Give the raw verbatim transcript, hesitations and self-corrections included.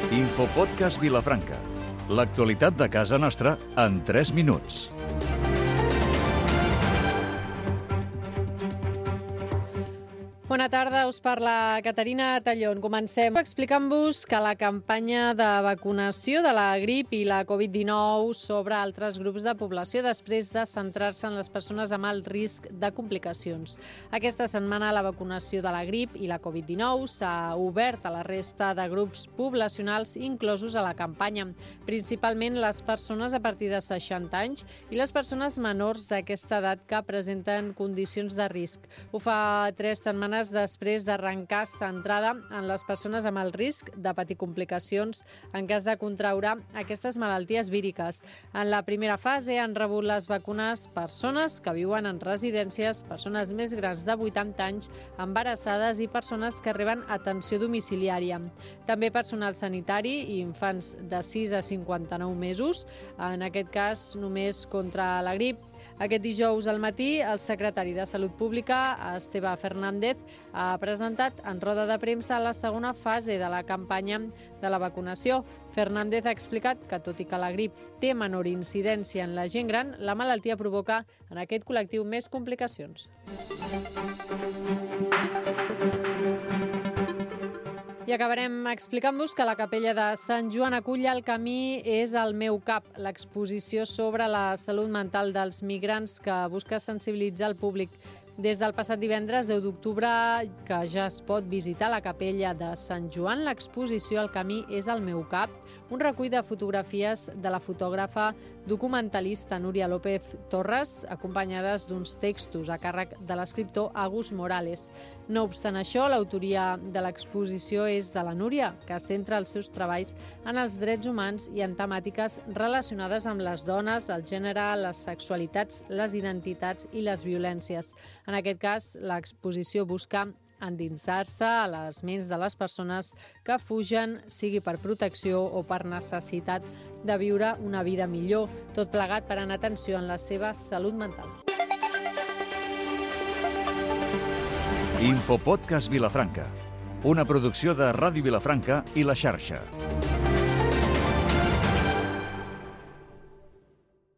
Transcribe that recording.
Infopodcast Vilafranca. L'actualitat de casa nostra en tres minuts. Bona tarda, us parla Caterina Tallón. Comencem explicant-vos que la campanya de vacunació de la grip i la covid dinou sobre altres grups de població després de centrar-se en les persones amb alt risc de complicacions. Aquesta setmana la vacunació de la grip i la covid dinou s'ha obert a la resta de grups poblacionals inclosos a la campanya, principalment les persones a partir de seixanta anys i les persones menors d'aquesta edat que presenten condicions de risc. Ho fa tres setmanes després d'arrencar centrada en les persones amb el risc de patir complicacions en cas de contraure aquestes malalties víriques. En la primera fase han rebut les vacunes persones que viuen en residències, persones més grans de vuitanta anys, embarassades i persones que reben atenció domiciliària. També personal sanitari i infants de sis a cinquanta-nou mesos, en aquest cas només contra la grip. Aquest dijous al matí, el secretari de Salut Pública, Esteve Fernández, ha presentat en roda de premsa la segona fase de la campanya de la vacunació. Fernández ha explicat que, tot i que la grip té menor incidència en la gent gran, la malaltia provoca en aquest col·lectiu més complicacions. I acabarem explicant-vos que la capella de Sant Joan acull El camí és el meu cap, l'exposició sobre la salut mental dels migrants que busca sensibilitzar el públic. Des del passat divendres, deu d'octubre, que ja es pot visitar la capella de Sant Joan, l'exposició El camí és el meu cap, un recull de fotografies de la fotògrafa documentalista Núria López Torres, acompanyades d'uns textos a càrrec de l'escriptor Agus Morales. No obstant això, l'autoria de l'exposició és de la Núria, que centra els seus treballs en els drets humans i en temàtiques relacionades amb les dones, el gènere, les sexualitats, les identitats i les violències. En aquest cas, l'exposició busca endinsar-se a les ments de les persones que fugen, sigui per protecció o per necessitat de viure una vida millor, tot plegat per anar atenció en la seva salut mental. Infopodcast Vilafranca, una producció de Ràdio Vilafranca i La Xarxa.